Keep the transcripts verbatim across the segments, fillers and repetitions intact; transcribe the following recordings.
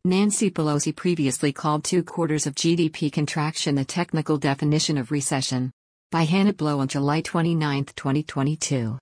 Nancy Pelosi previously called two quarters of G D P contraction the technical definition of recession. By Hannah Blow on July twenty-ninth, twenty twenty-two.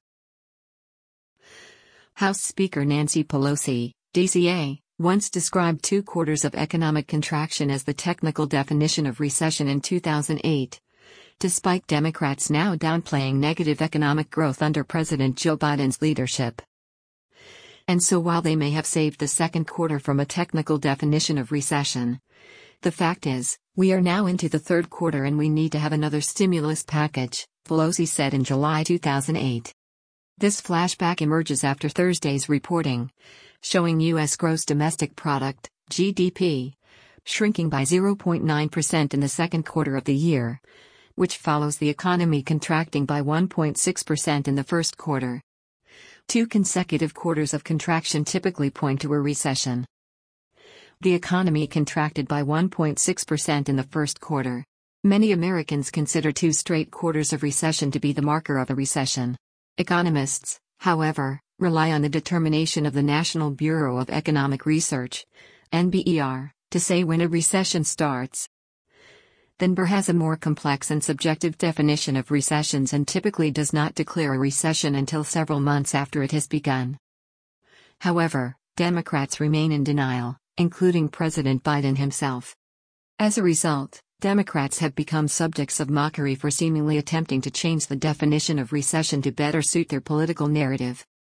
House Speaker Nancy Pelosi, D C A, once described two quarters of economic contraction as the technical definition of recession in two thousand eight. Despite Democrats now downplaying negative economic growth under President Joe Biden's leadership. And so while they may have saved the second quarter from a technical definition of recession, the fact is, we are now into the third quarter and we need to have another stimulus package, Pelosi said in July two thousand eight. This flashback emerges after Thursday's reporting, showing U S gross domestic product, G D P, shrinking by zero point nine percent in the second quarter of the year, which follows the economy contracting by one point six percent in the first quarter. Two consecutive quarters of contraction typically point to a recession. The economy contracted by one point six percent in the first quarter. Many Americans consider two straight quarters of recession to be the marker of a recession. Economists, however, rely on the determination of the National Bureau of Economic Research, N B E R, to say when a recession starts. The N B E R has a more complex and subjective definition of recessions and typically does not declare a recession until several months after it has begun. However, Democrats remain in denial, including President Biden himself. As a result, Democrats have become subjects of mockery for seemingly attempting to change the definition of recession to better suit their political narrative.